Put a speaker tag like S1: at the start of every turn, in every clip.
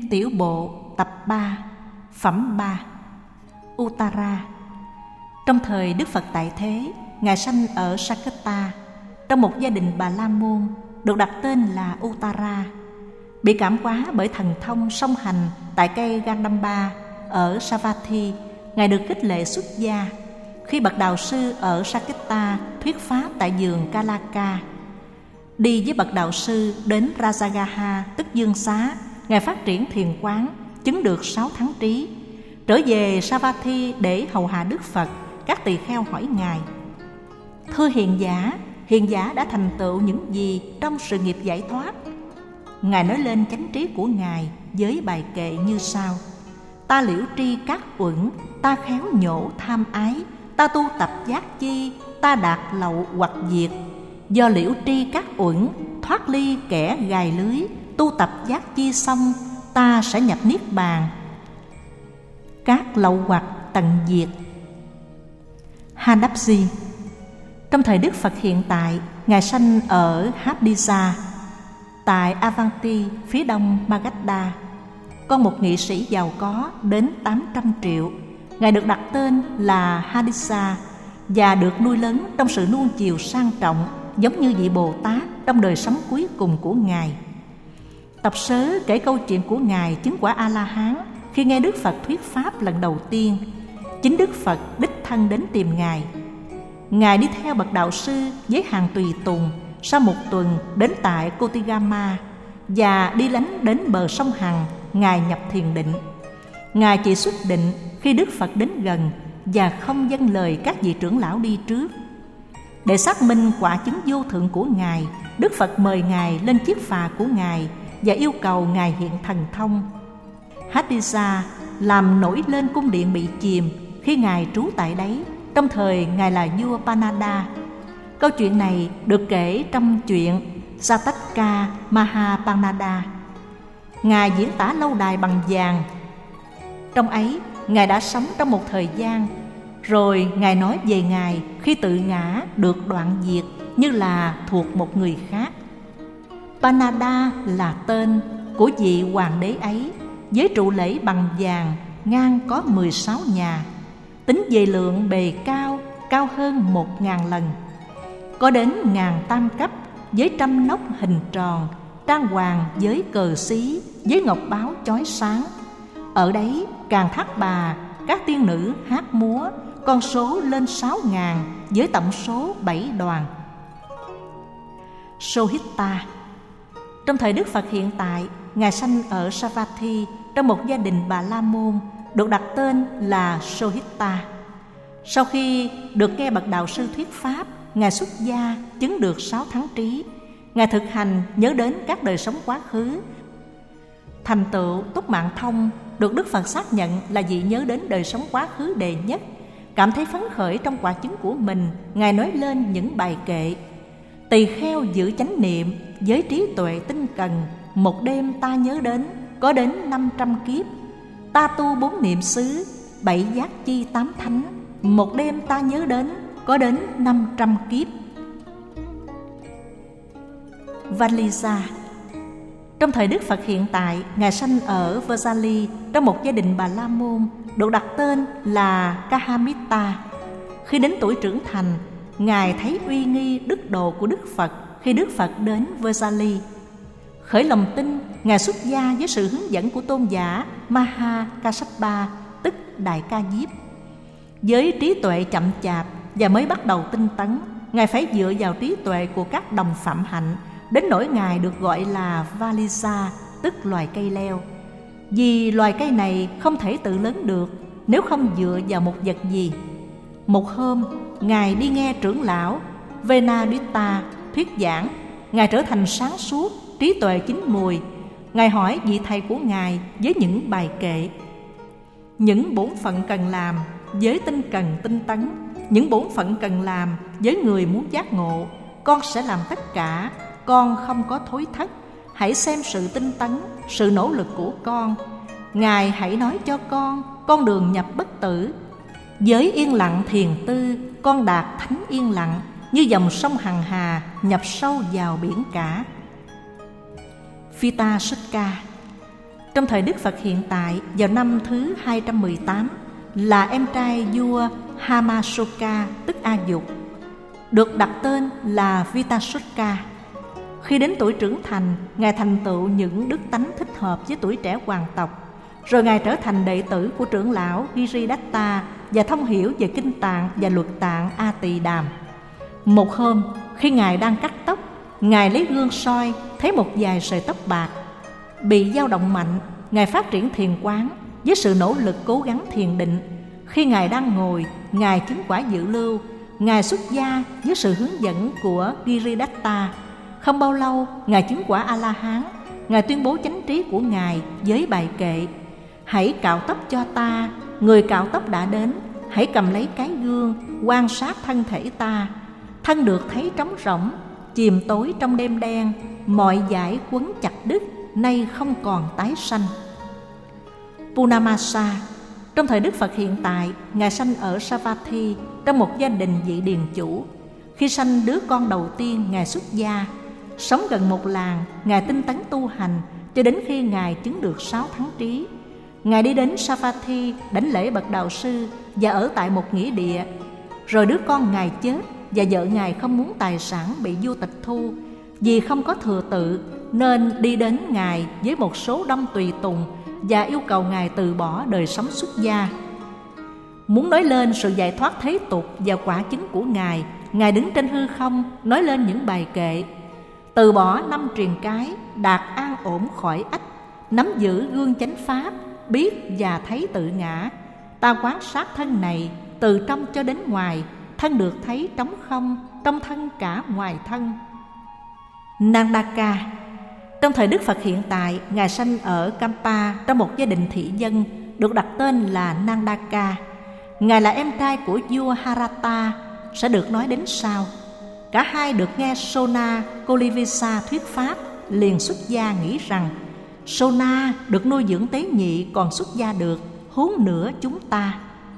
S1: Tiểu bộ tập 3, phẩm 3. Uttara. Trong thời Đức Phật tại thế, Ngài sanh ở Sakketa, trong một gia đình Bà La Môn, được đặt tên là Uttara. Bị cảm hóa bởi thần thông song hành tại cây Gandamba ở Savatthi, Ngài được khích lệ xuất gia. Khi bậc đạo sư ở Sakketa thuyết pháp tại vườn Kalaka, đi với bậc đạo sư đến Rajagaha tức Dương Xá, Ngài phát triển thiền quán, chứng được 6 tháng trí. Trở về Savatthi để hầu hạ Đức Phật, các tỳ kheo hỏi Ngài: Thưa hiền giả đã thành tựu những gì trong sự nghiệp giải thoát? Ngài nói lên chánh trí của Ngài với bài kệ như sau: Ta liễu tri các uẩn, ta khéo nhổ tham ái, ta tu tập giác chi, ta đạt lậu hoặc diệt. Do liễu tri các uẩn, thoát ly kẻ gài lưới, tu tập giác chi xong, ta sẽ nhập niết bàn, các lậu hoặc tận diệt. Hadapsi. Trong thời Đức Phật hiện tại, Ngài sanh ở Hadisa, tại Avanti, phía đông Magadha. Con một nghị sĩ giàu có đến 800 triệu. Ngài được đặt tên là Hadisa và được nuôi lớn trong sự nuông chiều sang trọng, giống như vị Bồ Tát trong đời sống cuối cùng của Ngài. Tập sớ kể câu chuyện của Ngài chứng quả A-la-hán khi nghe Đức Phật thuyết pháp lần đầu tiên. Chính Đức Phật đích thân đến tìm Ngài. Ngài đi theo bậc đạo sư với hàng tùy tùng. Sau một tuần đến tại Kotigama và đi lánh đến bờ sông Hằng, Ngài nhập thiền định. Ngài chỉ xuất định khi Đức Phật đến gần và không vâng lời các vị trưởng lão đi trước. Để xác minh quả chứng vô thượng của Ngài, Đức Phật mời Ngài lên chiếc phà của Ngài và yêu cầu Ngài hiện thần thông. Hadisa làm nổi lên cung điện bị chìm khi Ngài trú tại đấy, trong thời Ngài là vua Panada. Câu chuyện này được kể trong chuyện Satakka Mahapanada. Ngài diễn tả lâu đài bằng vàng. Trong ấy, Ngài đã sống trong một thời gian, rồi Ngài nói về Ngài khi tự ngã được đoạn diệt như là thuộc một người khác. Panada là tên của vị hoàng đế ấy, với trụ lễ bằng vàng, ngang có 16 nhà. Tính về lượng bề cao, cao hơn 1000 lần. Có đến 1000 tam cấp, với trăm nóc hình tròn, trang hoàng với cờ xí, với ngọc báo chói sáng. Ở đấy Càng Thác Bà, các tiên nữ hát múa, con số lên 6000 với tổng số 7 đoàn. Sohita. Trong thời Đức Phật hiện tại, Ngài sanh ở Savatthi trong một gia đình Bà La Môn, được đặt tên là Sohita. Sau khi được nghe bậc đạo sư thuyết pháp, Ngài xuất gia chứng được 6 tháng trí. Ngài thực hành nhớ đến các đời sống quá khứ. Thành tựu túc mạng thông được Đức Phật xác nhận là vị nhớ đến đời sống quá khứ đệ nhất. Cảm thấy phấn khởi trong quả chứng của mình, Ngài nói lên những bài kệ: Tỳ kheo giữ chánh niệm với trí tuệ tinh cần, một đêm ta nhớ đến có đến 500 kiếp. Ta tu 4 niệm xứ, 7 giác chi 8 thánh, một đêm ta nhớ đến có đến 500 kiếp. Valisa. Trong thời Đức Phật hiện tại, Ngài sanh ở Vajali trong một gia đình Bà La Môn, được đặt tên là Kahamita. Khi đến tuổi trưởng thành, Ngài thấy uy nghi đức độ của Đức Phật khi Đức Phật đến Vajali. Khởi lòng tin, Ngài xuất gia với sự hướng dẫn của tôn giả Maha Kassapa, tức Đại Ca Diếp. Với trí tuệ chậm chạp và mới bắt đầu tinh tấn, Ngài phải dựa vào trí tuệ của các đồng phạm hạnh, đến nỗi Ngài được gọi là Valisa, tức loài cây leo. Vì loài cây này không thể tự lớn được nếu không dựa vào một vật gì. Một hôm, Ngài đi nghe trưởng lão Venadutta thuyết giảng. Ngài trở thành sáng suốt, trí tuệ chín mùi. Ngài hỏi vị thầy của Ngài với những bài kệ: Những bổn phận cần làm với tinh cần tinh tấn, những bổn phận cần làm với người muốn giác ngộ, con sẽ làm tất cả, con không có thối thất. Hãy xem sự tinh tấn, sự nỗ lực của con. Ngài hãy nói cho con đường nhập bất tử. Với yên lặng thiền tư, con đạt thánh yên lặng, như dòng sông Hằng Hà nhập sâu vào biển cả. Vitasukka. Trong thời Đức Phật hiện tại, vào năm thứ 218, là em trai vua Hamasoka tức A Dục, được đặt tên là Vitashoka. Khi đến tuổi trưởng thành, Ngài thành tựu những đức tánh thích hợp với tuổi trẻ hoàng tộc. Rồi Ngài trở thành đệ tử của trưởng lão Giridatta và thông hiểu về kinh tạng và luật tạng A Tỳ Đàm. Một hôm, khi Ngài đang cắt tóc, Ngài lấy gương soi, thấy một vài sợi tóc bạc. Bị dao động mạnh, Ngài phát triển thiền quán với sự nỗ lực cố gắng thiền định. Khi Ngài đang ngồi, Ngài chứng quả dự lưu. Ngài xuất gia với sự hướng dẫn của Giridatta. Không bao lâu, Ngài chứng quả A-la-hán. Ngài tuyên bố chánh trí của Ngài với bài kệ: hãy cạo tóc cho ta, người cạo tóc đã đến. Hãy cầm lấy cái gương, quan sát thân thể ta. Thân được thấy trống rỗng, chìm tối trong đêm đen. Mọi dải quấn chặt đứt, nay không còn tái sanh. Purnamasa. Trong thời Đức Phật hiện tại, Ngài sanh ở Savatthi trong một gia đình vị điền chủ. Khi sanh đứa con đầu tiên, Ngài xuất gia. Sống gần một làng, Ngài tinh tấn tu hành cho đến khi Ngài chứng được 6 thắng trí. Ngài đi đến Savatthi đảnh lễ bậc đạo sư và ở tại một nghĩa địa. Rồi đứa con Ngài chết và vợ Ngài không muốn tài sản bị vua tịch thu. Vì không có thừa tự nên đi đến Ngài với một số đông tùy tùng và yêu cầu Ngài từ bỏ đời sống xuất gia. Muốn nói lên sự giải thoát thế tục và quả chứng của Ngài, Ngài đứng trên hư không nói lên những bài kệ: từ bỏ 5 triền cái, đạt an ổn khỏi ách, nắm giữ gương chánh pháp, biết và thấy tự ngã. Ta quan sát thân này từ trong cho đến ngoài, thân được thấy trống không, trong thân cả ngoài thân. Nandaka. Trong thời Đức Phật hiện tại, Ngài sanh ở Kampa trong một gia đình thị dân, được đặt tên là Nandaka. Ngài là em trai của vua Harata, sẽ được nói đến sau. Cả hai được nghe Sona Kolivisa thuyết pháp, liền xuất gia nghĩ rằng Sona được nuôi dưỡng tế nhị còn xuất gia được, huống nữa chúng ta.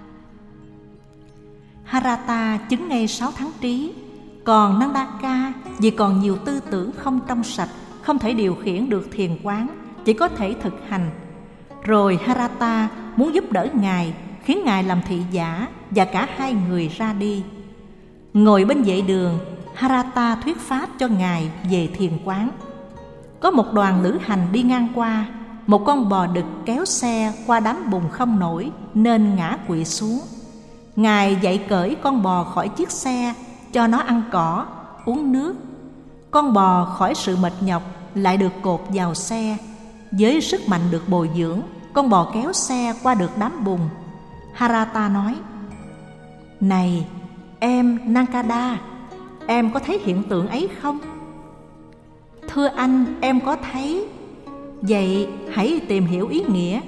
S1: Harata chứng ngay 6 thắng trí, còn Nandaka vì còn nhiều tư tưởng không trong sạch, không thể điều khiển được thiền quán, chỉ có thể thực hành. Rồi Harata muốn giúp đỡ Ngài, khiến Ngài làm thị giả và cả hai người ra đi. Ngồi bên vệ đường, Harata thuyết pháp cho Ngài về thiền quán. Có một đoàn lữ hành đi ngang qua, một con bò đực kéo xe qua đám bùn không nổi nên ngã quỵ xuống. Ngài dạy cởi con bò khỏi chiếc xe, cho nó ăn cỏ, uống nước. Con bò khỏi sự mệt nhọc lại được cột vào xe. Với sức mạnh được bồi dưỡng, con bò kéo xe qua được đám bùn. Harata nói: này em Nankada, em có thấy hiện tượng ấy không? Thưa anh, em có thấy. Vậy hãy tìm hiểu ý nghĩa.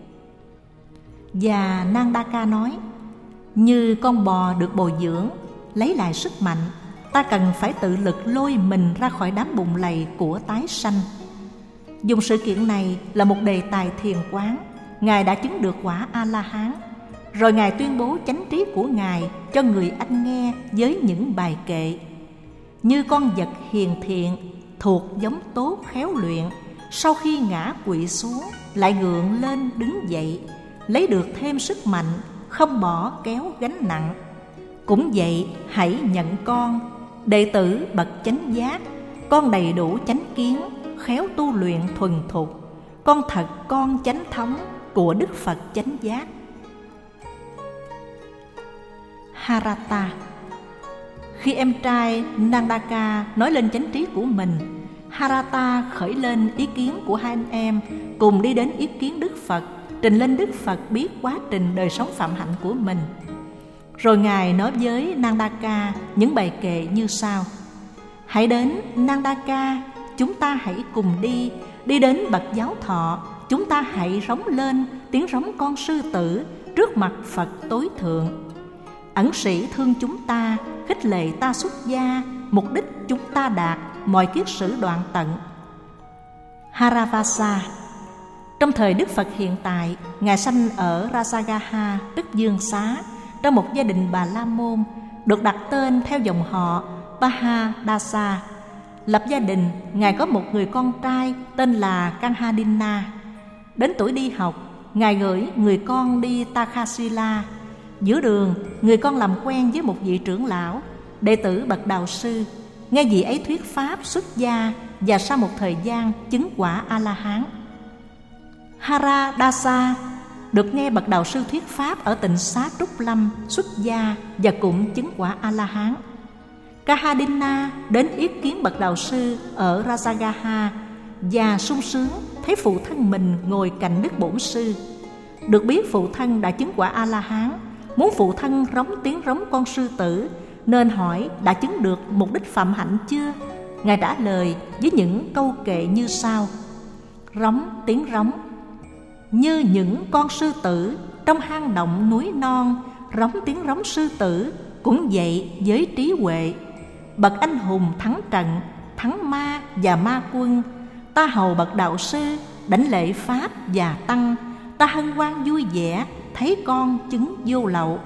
S1: Và Nandaka nói: như con bò được bồi dưỡng, lấy lại sức mạnh, ta cần phải tự lực lôi mình ra khỏi đám bùn lầy của tái sanh. Dùng sự kiện này là một đề tài thiền quán, Ngài đã chứng được quả A-la-hán. Rồi Ngài tuyên bố chánh trí của Ngài cho người anh nghe với những bài kệ: như con vật hiền thiện, thuộc giống tốt khéo luyện, sau khi ngã quỵ xuống lại gượng lên đứng dậy, lấy được thêm sức mạnh, không bỏ kéo gánh nặng. Cũng vậy, hãy nhận con, đệ tử bậc chánh giác, con đầy đủ chánh kiến, khéo tu luyện thuần thục, con thật con chánh thống của Đức Phật chánh giác. Harata. Khi em trai Nandaka nói lên chánh trí của mình, Harata khởi lên ý kiến của hai anh em, cùng đi đến ý kiến Đức Phật, trình lên Đức Phật biết quá trình đời sống phạm hạnh của mình. Rồi Ngài nói với Nandaka những bài kệ như sau: hãy đến Nandaka, chúng ta hãy cùng đi. Đi đến bậc giáo thọ, chúng ta hãy rống lên tiếng rống con sư tử trước mặt Phật tối thượng. Ẩn sĩ thương chúng ta, khích lệ ta xuất gia, mục đích chúng ta đạt, mọi kiết sử đoạn tận. Haravasa. Trong thời Đức Phật hiện tại, Ngài sanh ở Rajagaha, tức Dương Xá, trong một gia đình Bà La Môn, được đặt tên theo dòng họ Bahadasa. Lập gia đình, Ngài có một người con trai tên là Kanhadinna. Đến tuổi đi học, Ngài gửi người con đi Takhasila. Giữa đường, người con làm quen với một vị trưởng lão, đệ tử bậc đạo sư. Nghe vị ấy thuyết pháp xuất gia và sau một thời gian chứng quả A-la-hán. Haradasa được nghe bậc đạo sư thuyết pháp ở tịnh xá Trúc Lâm, xuất gia và cũng chứng quả A-la-hán. Kahadinna đến yết kiến bậc đạo sư ở Rajagaha và sung sướng thấy phụ thân mình ngồi cạnh đức bổn sư. Được biết phụ thân đã chứng quả A-la-hán, muốn phụ thân rống tiếng rống con sư tử, nên hỏi đã chứng được mục đích phạm hạnh chưa. Ngài trả lời với những câu kệ như sau: rống tiếng rống như những con sư tử trong hang động núi non, rống tiếng rống sư tử cũng vậy với trí huệ. Bậc anh hùng thắng trận, thắng ma và ma quân. Ta hầu bậc đạo sư, đảnh lễ pháp và tăng. Ta hân hoan vui vẻ, thấy con chứng vô lậu.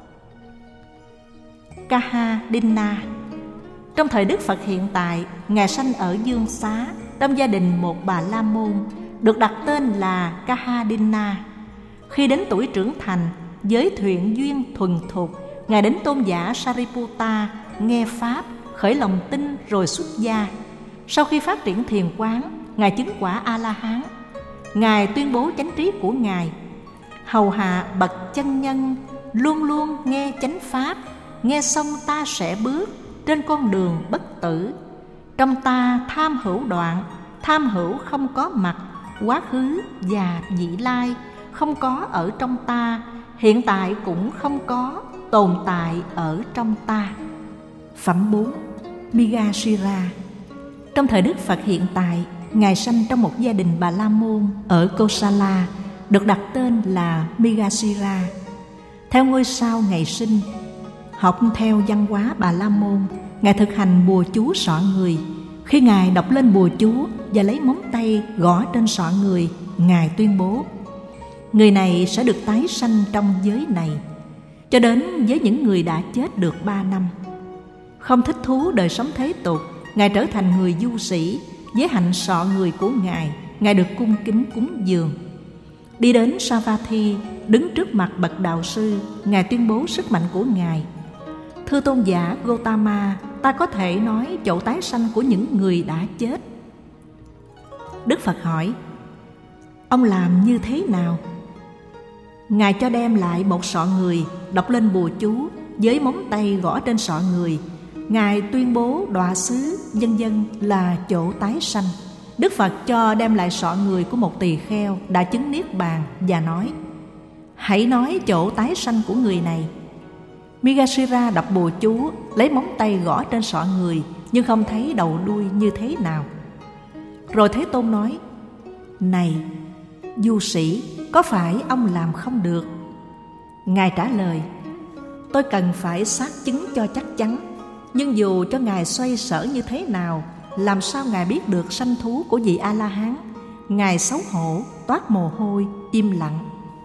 S1: Kahadinna. Trong thời Đức Phật hiện tại, Ngài sanh ở Dương Xá, trong gia đình một bà la môn, được đặt tên là Kahadinna. Khi đến tuổi trưởng thành, với thuyện duyên thuần thục, Ngài đến tôn giả Sariputta, nghe pháp, khởi lòng tin rồi xuất gia. Sau khi phát triển thiền quán, Ngài chứng quả A-la-hán. Ngài tuyên bố chánh trí của Ngài: hầu hạ bậc chân nhân, luôn luôn nghe chánh pháp, nghe xong ta sẽ bước trên con đường bất tử. Trong ta tham hữu đoạn, tham hữu không có mặt, quá khứ và vị lai không có ở trong ta, hiện tại cũng không có, tồn tại ở trong ta. Phẩm 4. Migashira. Trong thời Đức Phật hiện tại, Ngài sanh trong một gia đình Bà La Môn ở Kosala, được đặt tên là Migashira. Theo ngôi sao ngày sinh, học theo văn hóa Bà La Môn, Ngài thực hành bùa chú sọ người. Khi Ngài đọc lên bùa chú và lấy móng tay gõ trên sọ người, Ngài tuyên bố: người này sẽ được tái sanh trong giới này. Cho đến với những người đã chết được 3 năm. Không thích thú đời sống thế tục, Ngài trở thành người du sĩ. Với hạnh sọ người của Ngài được cung kính cúng dường. Đi đến Savatthi, đứng trước mặt bậc đạo sư, Ngài tuyên bố sức mạnh của Ngài: thưa tôn giả Gotama, ta có thể nói chỗ tái sanh của những người đã chết. Đức Phật hỏi: ông làm như thế nào? Ngài cho đem lại một sọ người, đọc lên bùa chú, với móng tay gõ trên sọ người. Ngài tuyên bố đọa xứ vân vân là chỗ tái sanh. Đức Phật cho đem lại sọ người của một tỳ kheo đã chứng niết bàn và nói: hãy nói chỗ tái sanh của người này. Migashira đọc bùa chú, lấy móng tay gõ trên sọ người, nhưng không thấy đầu đuôi như thế nào. Rồi Thế Tôn nói: này du sĩ, có phải ông làm không được? Ngài trả lời: tôi cần phải xác chứng cho chắc chắn. Nhưng dù cho Ngài xoay sở như thế nào, làm sao Ngài biết được sanh thú của vị A-la-hán? Ngài xấu hổ, toát mồ hôi, im lặng.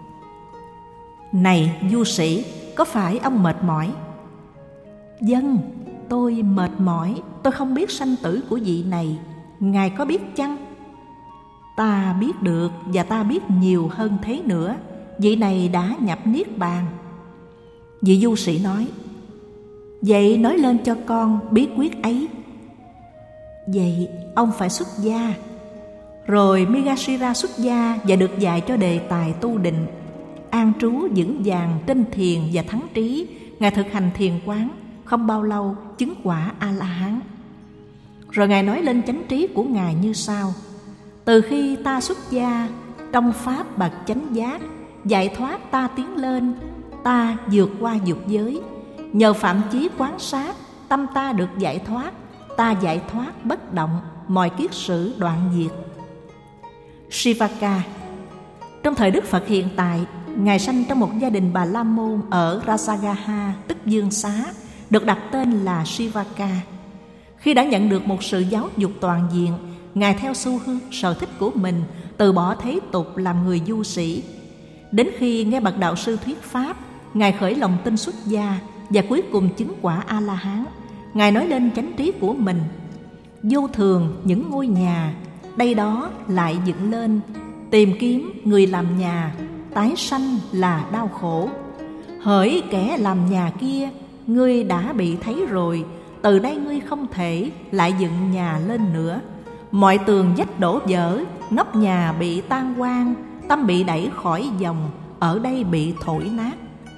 S1: Này du sĩ, có phải ông mệt mỏi? Vâng, tôi mệt mỏi, tôi không biết sanh tử của vị này. Ngài có biết chăng? Ta biết được, và ta biết nhiều hơn thế nữa. Vị này đã nhập niết bàn. Vị du sĩ nói: vậy nói lên cho con bí quyết ấy. Vậy ông phải xuất gia. Rồi Migashira xuất gia và được dạy cho đề tài tu định. An trú vững vàng trên thiền và thắng trí, Ngài thực hành thiền quán, không bao lâu chứng quả A-la-hán. Rồi Ngài nói lên chánh trí của Ngài như sau: từ khi ta xuất gia, trong pháp bậc chánh giác, giải thoát ta tiến lên, ta vượt qua dục giới. Nhờ phạm chí quán sát, tâm ta được giải thoát, ta giải thoát bất động, mọi kiết sử đoạn diệt. Sivaka. Trong thời Đức Phật hiện tại, Ngài sanh trong một gia đình Bà La Môn ở Rajagaha, tức Dương Xá, được đặt tên là Sivaka. Khi đã nhận được một sự giáo dục toàn diện, Ngài theo xu hướng sở thích của mình, từ bỏ thế tục làm người du sĩ. Đến khi nghe bậc đạo sư thuyết pháp, Ngài khởi lòng tin xuất gia và cuối cùng chứng quả A-la-hán. Ngài nói lên chánh trí của mình: vô thường những ngôi nhà, đây đó lại dựng lên, tìm kiếm người làm nhà, tái sanh là đau khổ. Hỡi kẻ làm nhà kia, ngươi đã bị thấy rồi, từ đây ngươi không thể lại dựng nhà lên nữa. Mọi tường vách đổ vỡ, nóc nhà bị tan hoang, tâm bị đẩy khỏi dòng, ở đây bị thổi nát.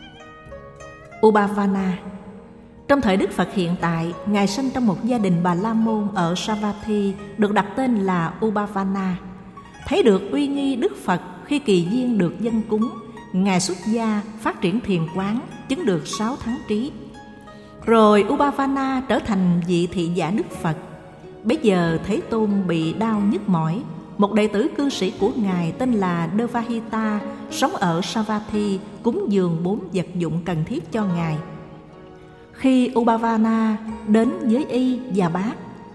S1: Ubhavana. Trong thời Đức Phật hiện tại, Ngài sinh trong một gia đình Bà La Môn ở Savatthi, được đặt tên là Ubhavana. Thấy được uy nghi Đức Phật khi kỳ duyên được dân cúng, Ngài xuất gia phát triển thiền quán, chứng được 6 tháng trí. Rồi Ubhavana trở thành vị thị giả Đức Phật. Bấy giờ Thế Tôn bị đau nhức mỏi. Một đệ tử cư sĩ của Ngài tên là Devahita sống ở Savatthi cúng dường 4 vật dụng cần thiết cho Ngài. Khi Ubhavana đến với y và bác,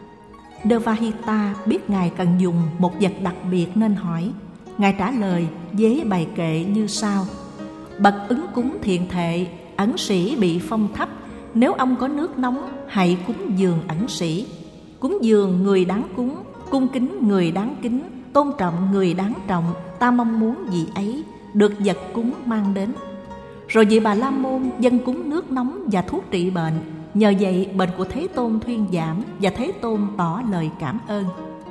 S1: Devahita biết Ngài cần dùng một vật đặc biệt nên hỏi. Ngài trả lời với bài kệ như sau: Bậc ứng cúng thiện thệ, ẩn sĩ bị phong thấp. Nếu ông có nước nóng, hãy cúng dường ẩn sĩ. Cúng dường người đáng cúng, cung kính người đáng kính, tôn trọng người đáng trọng. Ta mong muốn vị ấy được vật cúng mang đến. Rồi vị Bà La Môn dâng cúng nước nóng và thuốc trị bệnh. Nhờ vậy bệnh của Thế Tôn thuyên giảm, và Thế Tôn tỏ lời cảm ơn.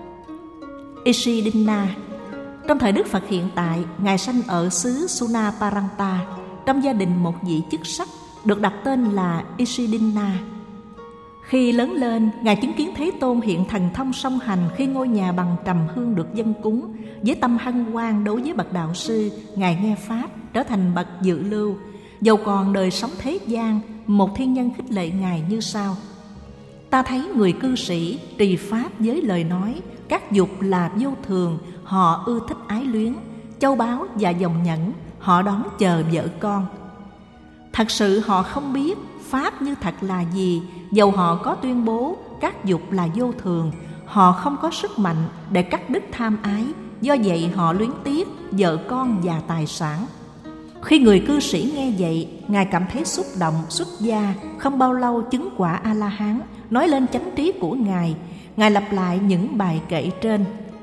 S1: Ishidinna. Trong thời Đức Phật hiện tại, Ngài sanh ở xứ Sunaparanta, trong gia đình một vị chức sắc, được đặt tên là Ishidinna. Khi lớn lên, Ngài chứng kiến Thế Tôn hiện thần thông song hành khi ngôi nhà bằng trầm hương được dâng cúng. Với tâm hân hoan đối với bậc đạo sư, Ngài nghe Pháp, trở thành bậc dự lưu. Dầu còn đời sống thế gian, một thiên nhân khích lệ Ngài như sau: Ta thấy người cư sĩ trì Pháp với lời nói, các dục là vô thường, họ ưa thích ái luyến, châu báu và dòng nhẫn, họ đón chờ vợ con. Thật sự họ không biết Pháp như thật là gì. Dầu họ có tuyên bố các dục là vô thường, họ không có sức mạnh để cắt đứt tham ái. Do vậy họ luyến tiếc vợ con và tài sản. Khi người cư sĩ nghe vậy, Ngài cảm thấy xúc động xuất gia, không bao lâu chứng quả A-la-hán. Nói lên chánh trí của Ngài, Ngài lặp lại những bài kệ trên.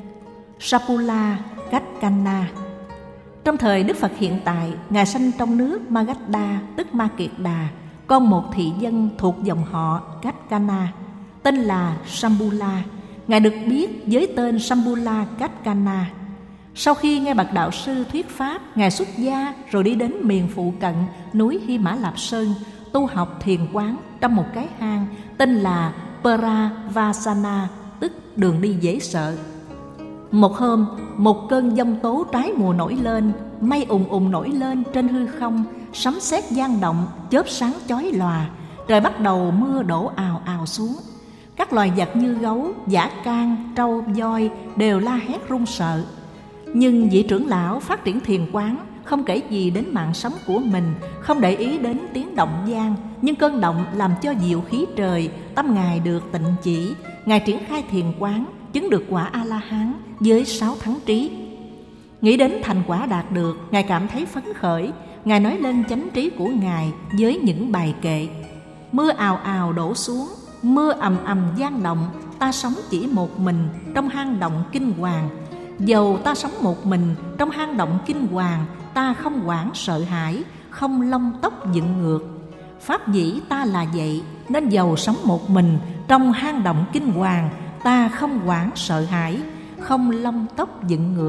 S1: Sapula Gacchana. Trong thời Đức Phật hiện tại, Ngài sanh trong nước Magadha, tức Ma Kiệt Đà, con một thị dân thuộc dòng họ Gacchana, tên là Sambula. Ngài được biết với tên Sambula Gacchana. Sau khi nghe bậc đạo sư thuyết pháp, Ngài xuất gia rồi đi đến miền phụ cận núi Hy Mã Lạp Sơn, tu học thiền quán trong một cái hang tên là Paravasana, tức đường đi dễ sợ. Một hôm, một cơn giông tố trái mùa nổi lên, mây ùng ùng nổi lên trên hư không, sấm sét vang động, chớp sáng chói lòa. Trời bắt đầu mưa đổ ào ào xuống. Các loài vật như gấu, dã can, trâu, voi đều la hét run sợ. Nhưng vị trưởng lão phát triển thiền quán, không kể gì đến mạng sống của mình, không để ý đến tiếng động vang. Nhưng cơn động làm cho diệu khí trời, tâm Ngài được tịnh chỉ. Ngài triển khai thiền quán, chứng được quả A-la-hán với 6 thắng trí. Nghĩ đến thành quả đạt được, Ngài cảm thấy phấn khởi. Ngài nói lên chánh trí của Ngài với những bài kệ. Mưa ào ào đổ xuống, mưa ầm ầm vang động, ta sống chỉ một mình trong hang động kinh hoàng. Dầu ta sống một mình trong hang động kinh hoàng, ta không quản sợ hãi, không lông tóc dựng ngược. Pháp dĩ ta là vậy, nên dầu sống một mình trong hang động kinh hoàng, ta không quản sợ hãi, không lông tóc dựng ngược.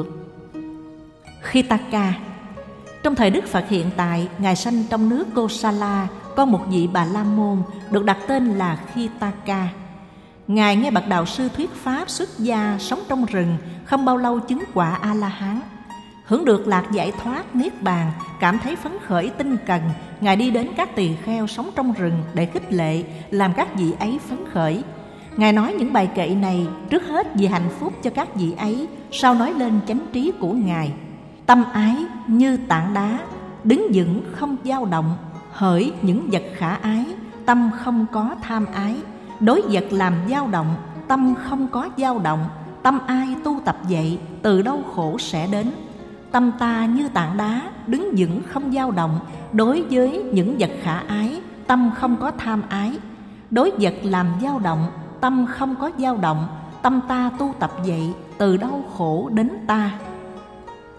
S1: Khitaka. Trong thời Đức Phật hiện tại, Ngài sanh trong nước Kosala, con một vị Bà La Môn, được đặt tên là Khitaka. Ngài nghe bậc đạo sư thuyết pháp xuất gia, sống trong rừng, không bao lâu chứng quả A-la-hán. Hưởng được lạc giải thoát niết bàn, cảm thấy phấn khởi tinh cần, Ngài đi đến các tỳ kheo sống trong rừng để khích lệ, làm các vị ấy phấn khởi. Ngài nói những bài kệ này trước hết vì hạnh phúc cho các vị ấy, sau nói lên chánh trí của Ngài. Tâm ái như tảng đá, đứng vững không dao động. Hỡi những vật khả ái, tâm không có tham ái. Đối vật làm dao động, tâm không có dao động. Tâm ai tu tập vậy, từ đâu khổ sẽ đến. Tâm ta như tảng đá, đứng vững không dao động. Đối với những vật khả ái, tâm không có tham ái. Đối vật làm dao động, tâm không có dao động. Tâm ta tu tập vậy, từ đâu khổ đến ta.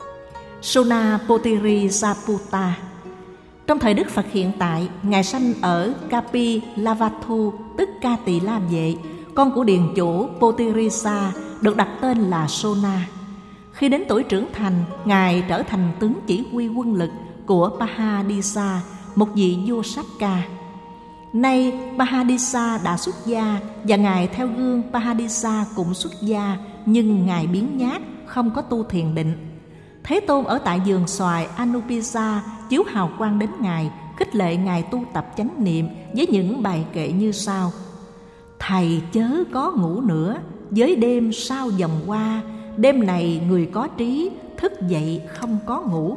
S1: Sonapotiri Saputta. Trong thời Đức Phật hiện tại, Ngài sanh ở Kapilavatthu, tức Ca Tỳ La Vệ, con của điền chủ Potirisa, được đặt tên là Sona. Khi đến tuổi trưởng thành, Ngài trở thành tướng chỉ huy quân lực của Pahadisa, một vị vua Sakka. Nay Pahadisa đã xuất gia và Ngài theo gương Pahadisa cũng xuất gia, nhưng Ngài biếng nhác, không có tu thiền định. Thế Tôn ở tại vườn xoài Anupisa chiếu hào quang đến Ngài, khích lệ Ngài tu tập chánh niệm với những bài kệ như sau: Thầy chớ có ngủ nữa, với đêm sao vòng qua, đêm này người có trí, thức dậy không có ngủ.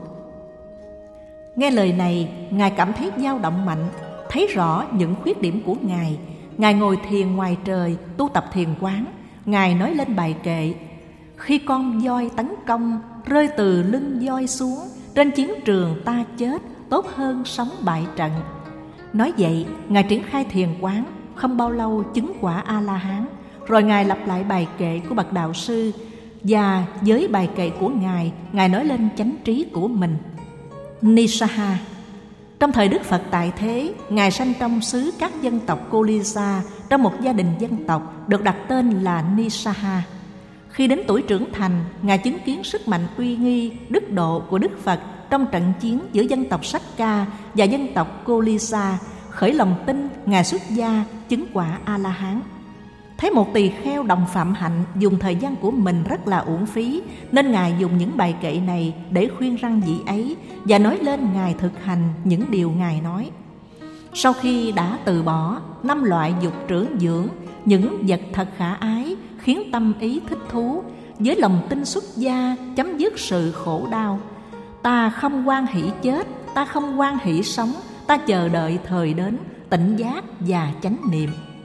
S1: Nghe lời này, Ngài cảm thấy dao động mạnh, thấy rõ những khuyết điểm của Ngài. Ngài ngồi thiền ngoài trời, tu tập thiền quán. Ngài nói lên bài kệ: Khi con voi tấn công, rơi từ lưng voi xuống, trên chiến trường ta chết, tốt hơn sống bại trận. Nói vậy, Ngài triển khai thiền quán, không bao lâu chứng quả A-la-hán. Rồi Ngài lặp lại bài kệ của bậc đạo sư, và với bài kệ của Ngài, Ngài nói lên chánh trí của mình. Nisaha. Trong thời Đức Phật tại thế, Ngài sanh trong xứ các dân tộc Kolisa, trong một gia đình dân tộc được đặt tên là Nisaha. Khi đến tuổi trưởng thành, Ngài chứng kiến sức mạnh uy nghi, đức độ của Đức Phật trong trận chiến giữa dân tộc Sakka và dân tộc Kolisa. Khởi lòng tin, Ngài xuất gia, chứng quả A-la-hán. Thấy một tỳ kheo đồng phạm hạnh dùng thời gian của mình rất là uổng phí, nên Ngài dùng những bài kệ này để khuyên răn vị ấy và nói lên Ngài thực hành những điều Ngài nói. Sau khi đã từ bỏ 5 loại dục trưởng dưỡng, những vật thật khả ái khiến tâm ý thích thú, với lòng tin xuất gia chấm dứt sự khổ đau. Ta không hoan hỷ chết, ta không hoan hỷ sống, ta chờ đợi thời đến, tỉnh giác và chánh niệm.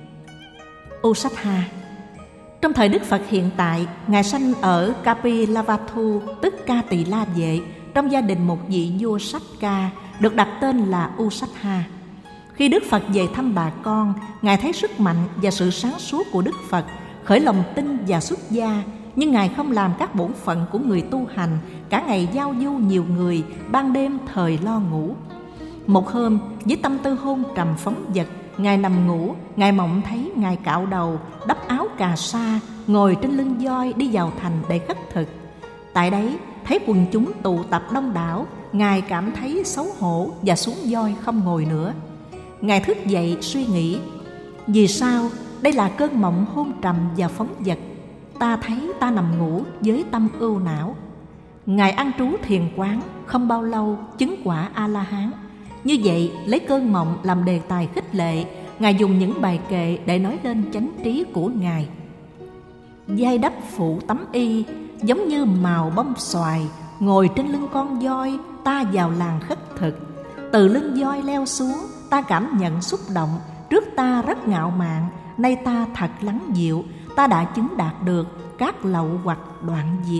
S1: Usattha. Trong thời Đức Phật hiện tại, Ngài sanh ở Kapilavatthu, tức Ca Tỳ La Vệ, trong gia đình một vị vua Sakka, được đặt tên là Usattha. Khi Đức Phật về thăm bà con, Ngài thấy sức mạnh và sự sáng suốt của Đức Phật, khởi lòng tin và xuất gia. Nhưng Ngài không làm các bổn phận của người tu hành, cả ngày giao du nhiều người, ban đêm thời lo ngủ. Một hôm, với tâm tư hôn trầm phóng dật, Ngài nằm ngủ. Ngài mộng thấy Ngài cạo đầu, đắp áo cà sa, ngồi trên lưng voi đi vào thành để khất thực. Tại đấy, thấy quần chúng tụ tập đông đảo, Ngài cảm thấy xấu hổ và xuống voi không ngồi nữa. Ngài thức dậy suy nghĩ: vì sao? Đây là cơn mộng hôn trầm và phóng dật. Ta thấy ta nằm ngủ với tâm ưu não. Ngài an trú thiền quán, không bao lâu chứng quả A-la-hán. Như vậy, lấy cơn mộng làm đề tài khích lệ, Ngài dùng những bài kệ để nói lên chánh trí của Ngài. Vai đắp phụ tấm y, giống như màu bông xoài, ngồi trên lưng con voi, ta vào làng khất thực. Từ lưng voi leo xuống, ta cảm nhận xúc động. Trước ta rất ngạo mạn, nay ta thật lắng dịu. Ta đã chứng đạt được các lậu hoặc đoạn diệt.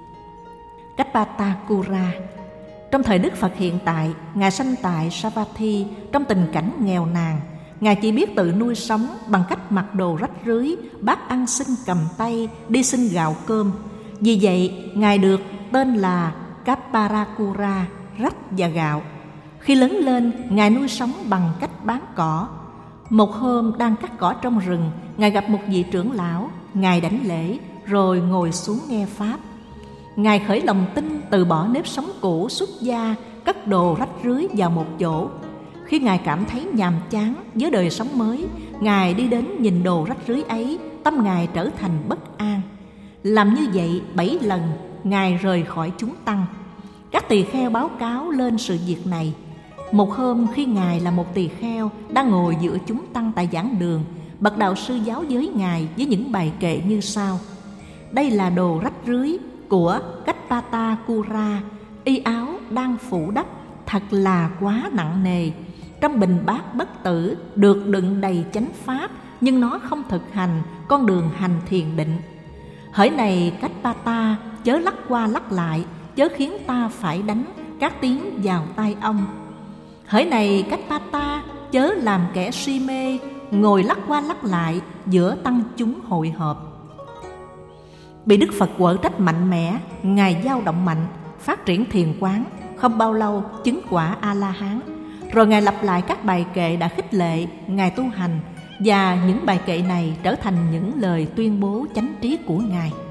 S1: Kappatakura. Trong thời Đức Phật hiện tại, Ngài sanh tại Savatthi trong tình cảnh nghèo nàn. Ngài chỉ biết tự nuôi sống bằng cách mặc đồ rách rưới, bát ăn xin cầm tay, đi xin gạo cơm. Vì vậy, Ngài được tên là Kapparakura, rách và gạo. Khi lớn lên, Ngài nuôi sống bằng cách bán cỏ. Một hôm đang cắt cỏ trong rừng, Ngài gặp một vị trưởng lão. Ngài đảnh lễ rồi ngồi xuống nghe pháp. Ngài khởi lòng tin, từ bỏ nếp sống cũ, xuất gia, cất đồ rách rưới vào một chỗ. Khi Ngài cảm thấy nhàm chán với đời sống mới, Ngài đi đến nhìn đồ rách rưới ấy, tâm Ngài trở thành bất an. Làm như vậy 7 lần, Ngài rời khỏi chúng tăng. Các tỳ kheo báo cáo lên sự việc này. Một hôm, khi Ngài là một tỳ kheo đang ngồi giữa chúng tăng tại giảng đường, bậc đạo sư giáo giới Ngài với những bài kệ như sau: đây là đồ rách rưới của Kappatakura, y áo đang phủ đắp thật là quá nặng nề. Trong bình bát bất tử được đựng đầy chánh pháp, nhưng nó không thực hành con đường hành thiền định. Hỡi này Kappata, chớ lắc qua lắc lại, chớ khiến ta phải đánh các tiếng vào tai ông. Hỡi này Kappata, chớ làm kẻ si mê, ngồi lắc qua lắc lại giữa tăng chúng hội họp. Bị Đức Phật quở trách mạnh mẽ, Ngài dao động mạnh. phát triển thiền quán, không bao lâu chứng quả A-la-hán. Rồi Ngài lặp lại các bài kệ đã khích lệ Ngài tu hành, và những bài kệ này trở thành những lời tuyên bố chánh trí của Ngài.